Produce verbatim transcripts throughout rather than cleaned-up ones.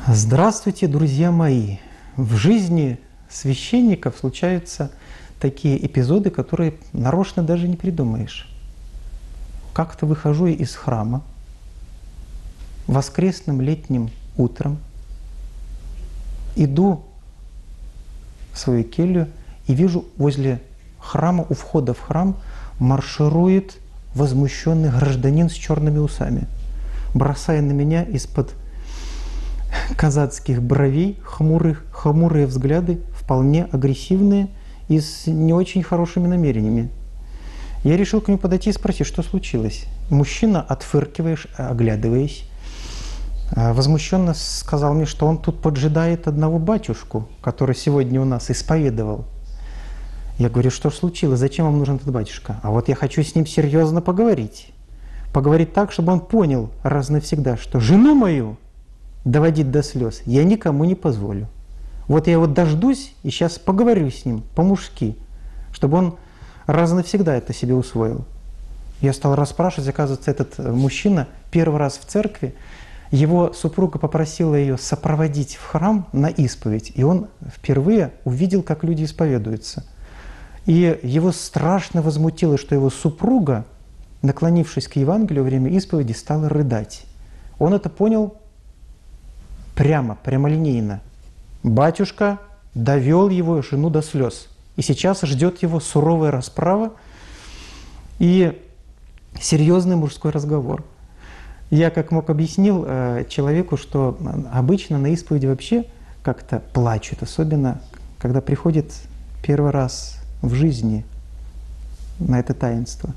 Здравствуйте, друзья мои! В жизни священников случаются такие эпизоды, которые нарочно даже не придумаешь. Как-то выхожу из храма воскресным летним утром, иду в свою келью и вижу возле храма, у входа в храм, марширует возмущенный гражданин с черными усами, бросая на меня из-под казацких бровей хмурых, хмурые взгляды, вполне агрессивные и с не очень хорошими намерениями. Я решил к нему подойти и спросить, что случилось. Мужчина, отфыркиваешь, оглядываясь, возмущенно сказал мне, что он тут поджидает одного батюшку, который сегодня у нас исповедовал. Я говорю, что ж случилось, зачем вам нужен этот батюшка? А вот я хочу с ним серьезно поговорить. Поговорить так, чтобы он понял раз навсегда, что жену мою доводить до слез я никому не позволю. Вот я его дождусь и сейчас поговорю с ним по-мужски, чтобы он раз навсегда это себе усвоил. Я стал расспрашивать, оказывается, этот мужчина первый раз в церкви, его супруга попросила ее сопроводить в храм на исповедь, и он впервые увидел, как люди исповедуются. И его страшно возмутило, что его супруга, наклонившись к Евангелию во время исповеди, стала рыдать. Он это понял прямо, прямолинейно. Батюшка довел его жену до слез. И сейчас ждет его суровая расправа и серьезный мужской разговор. Я как мог объяснил человеку, что обычно на исповеди вообще как-то плачут, особенно когда приходит первый раз в жизни на это таинство.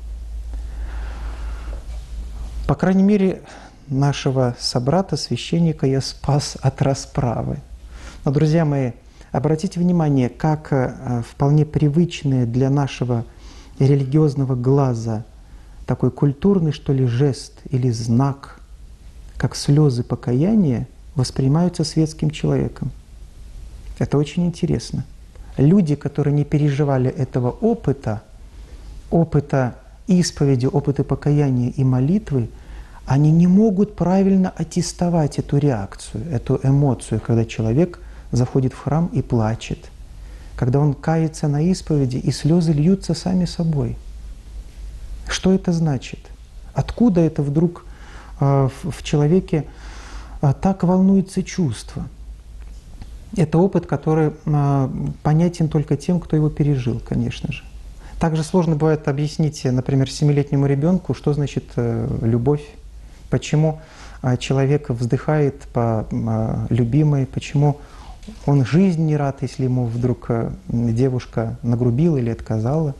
По крайней мере, нашего собрата, священника, я спас от расправы. Но, друзья мои, обратите внимание, как вполне привычные для нашего религиозного глаза такой культурный, что ли, жест или знак, как слезы покаяния, воспринимаются светским человеком. Это очень интересно. Люди, которые не переживали этого опыта, опыта исповеди, опыта покаяния и молитвы, они не могут правильно аттестовать эту реакцию, эту эмоцию, когда человек заходит в храм и плачет, когда он кается на исповеди, и слезы льются сами собой. Что это значит? Откуда это вдруг э, в человеке э, так волнуется чувство? Это опыт, который э, понятен только тем, кто его пережил, конечно же. Также сложно бывает объяснить, например, семилетнему ребенку, что значит э, любовь. Почему человек вздыхает по любимой, почему он жизнь не рад, если ему вдруг девушка нагрубила или отказала,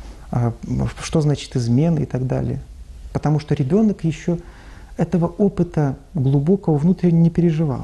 что значит измена и так далее. Потому что ребенок еще этого опыта глубокого внутренне не переживал.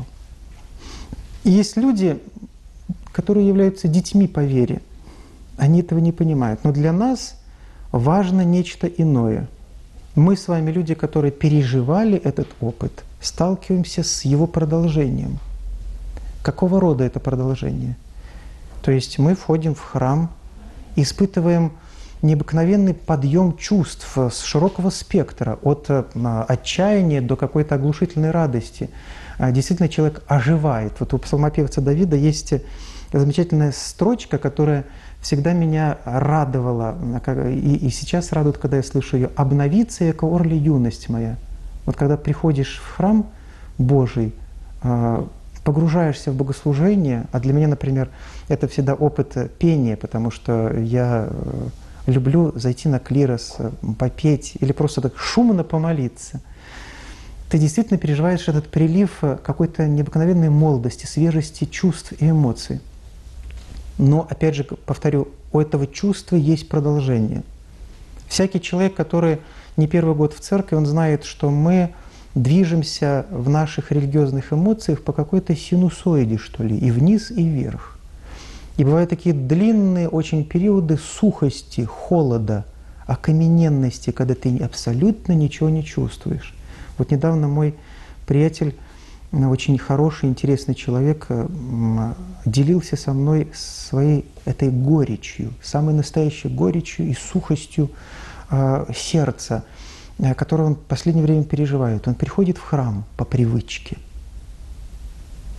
И есть люди, которые являются детьми по вере, они этого не понимают. Но для нас важно нечто иное. Мы с вами, люди, которые переживали этот опыт, сталкиваемся с его продолжением. Какого рода это продолжение? То есть мы входим в храм, испытываем необыкновенный подъем чувств с широкого спектра, от отчаяния до какой-то оглушительной радости. Действительно, человек оживает. Вот у псалмопевца Давида есть замечательная строчка, которая всегда меня радовала, и, и сейчас радует, когда я слышу ее: «Обновится, яко орли юность моя». Вот когда приходишь в храм Божий, погружаешься в богослужение, а для меня, например, это всегда опыт пения, потому что я люблю зайти на клирос, попеть или просто так шумно помолиться. Ты действительно переживаешь этот прилив какой-то необыкновенной молодости, свежести чувств и эмоций. Но, опять же, повторю, у этого чувства есть продолжение. Всякий человек, который не первый год в церкви, он знает, что мы движемся в наших религиозных эмоциях по какой-то синусоиде, что ли, и вниз, и вверх. И бывают такие длинные очень периоды сухости, холода, окамененности, когда ты абсолютно ничего не чувствуешь. Вот недавно мой приятель, очень хороший, интересный человек, делился со мной своей этой горечью, самой настоящей горечью и сухостью э, сердца, которое он в последнее время переживает. Он приходит в храм по привычке.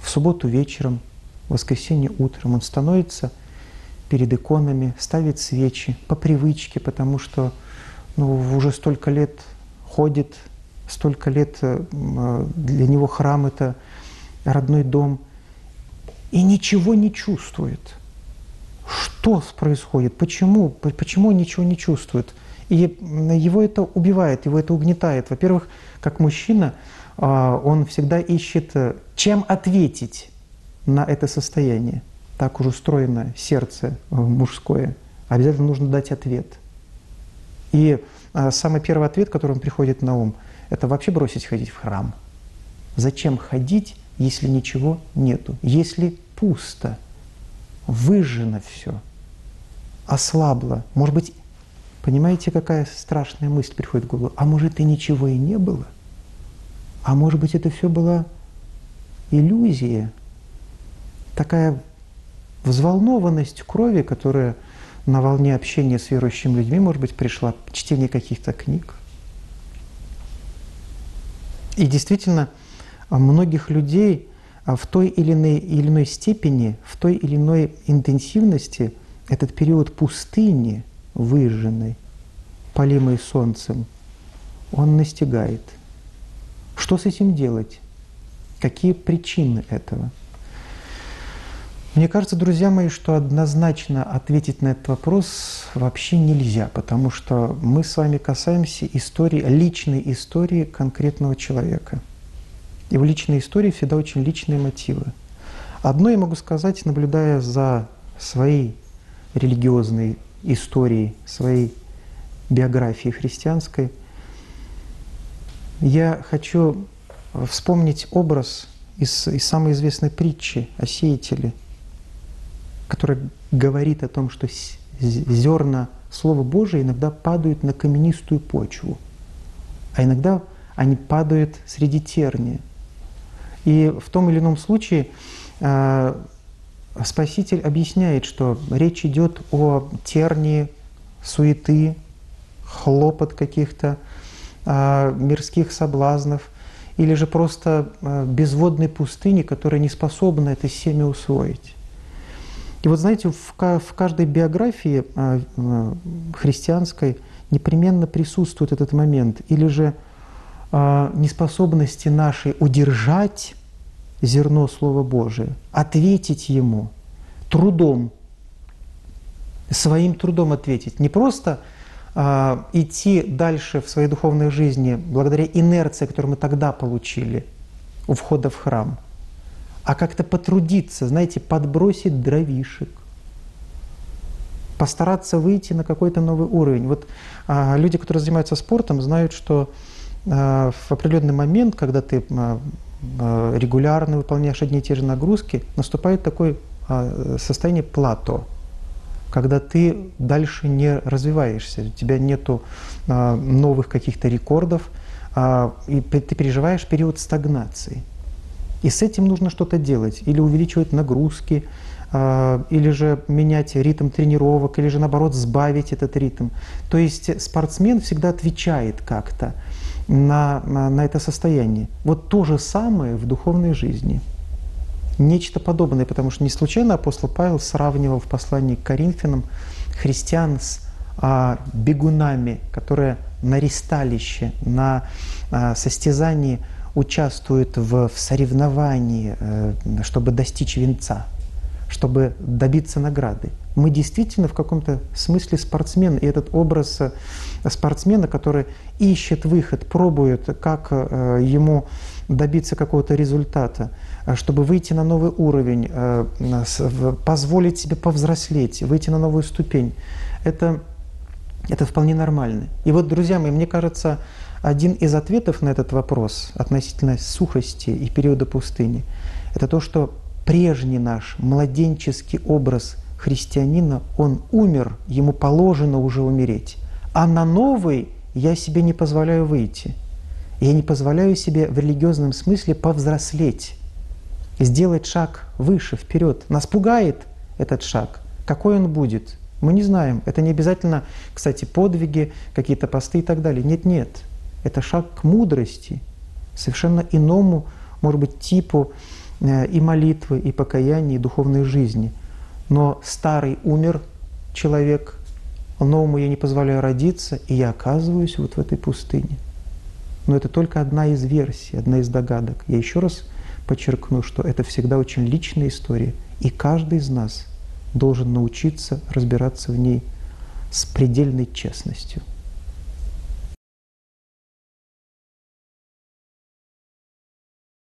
в субботу вечером, в воскресенье утром он становится перед иконами, ставит свечи по привычке, потому что ну, уже столько лет ходит, столько лет для него храм – это родной дом, и ничего не чувствует. Что происходит? Почему? Почему он ничего не чувствует? И его это убивает, его это угнетает. Во-первых, как мужчина, он всегда ищет, чем ответить на это состояние. Так уже устроено сердце мужское. Обязательно нужно дать ответ. И самый первый ответ, который ему приходит на ум, это вообще бросить ходить в храм. Зачем ходить, если ничего нету? Если пусто, выжжено все, ослабло. Может быть, понимаете, какая страшная мысль приходит в голову? А может, и ничего и не было? А может быть, это все была иллюзия? Такая взволнованность крови, которая на волне общения с верующими людьми, может быть, пришла, чтение каких-то книг. И действительно, многих людей в той или иной, или иной степени, в той или иной интенсивности этот период пустыни, выжженной, полимой солнцем, он настигает. Что с этим делать? Какие причины этого? Мне кажется, друзья мои, что однозначно ответить на этот вопрос вообще нельзя, потому что мы с вами касаемся истории, личной истории конкретного человека. И в личной истории всегда очень личные мотивы. Одно я могу сказать, наблюдая за своей религиозной историей, своей биографией христианской, я хочу вспомнить образ из, из самой известной притчи о сеятеле, которая говорит о том, что зерна Слова Божия иногда падают на каменистую почву, а иногда они падают среди терния. И в том или ином случае э, Спаситель объясняет, что речь идет о тернии, суеты, хлопот каких-то, э, мирских соблазнов, или же просто э, безводной пустыни, которая не способна это семя усвоить. И вот знаете, в, в каждой биографии э, э, христианской непременно присутствует этот момент, или же э, неспособности нашей удержать зерно Слова Божия, ответить Ему трудом, своим трудом ответить. Не просто э, идти дальше в своей духовной жизни благодаря инерции, которую мы тогда получили у входа в храм, а как-то потрудиться, знаете, подбросить дровишек, постараться выйти на какой-то новый уровень. Вот э, люди, которые занимаются спортом, знают, что э, в определенный момент, когда ты э, регулярно выполняешь одни и те же нагрузки, наступает такое состояние плато, когда ты дальше не развиваешься, у тебя нету новых каких-то рекордов, и ты переживаешь период стагнации. И с этим нужно что-то делать, или увеличивать нагрузки, или же менять ритм тренировок, или же наоборот сбавить этот ритм. То есть спортсмен всегда отвечает как-то На, на, на это состояние. Вот то же самое в духовной жизни. Нечто подобное, потому что не случайно апостол Павел сравнивал в послании к Коринфянам христиан с а, бегунами, которые на ристалище, на а, состязании участвуют в, в соревновании, а, чтобы достичь венца, чтобы добиться награды. Мы действительно в каком-то смысле спортсмен, и этот образ спортсмена, который ищет выход, пробует, как ему добиться какого-то результата, чтобы выйти на новый уровень, позволить себе повзрослеть, выйти на новую ступень. Это, это вполне нормально. И вот, друзья мои, мне кажется, один из ответов на этот вопрос относительно сухости и периода пустыни – это то, что прежний наш младенческий образ христианина, он умер, ему положено уже умереть. А на новый я себе не позволяю выйти. Я не позволяю себе в религиозном смысле повзрослеть, сделать шаг выше, вперед. Нас пугает этот шаг. Какой он будет? Мы не знаем. Это не обязательно, кстати, подвиги, какие-то посты и так далее. Нет, нет. Это шаг к мудрости, совершенно иному, может быть, типу и молитвы, и покаяния, и духовной жизни. Но старый умер человек, новому я не позволяю родиться, и я оказываюсь вот в этой пустыне. Но это только одна из версий, одна из догадок. Я еще раз подчеркну, что это всегда очень личная история, и каждый из нас должен научиться разбираться в ней с предельной честностью.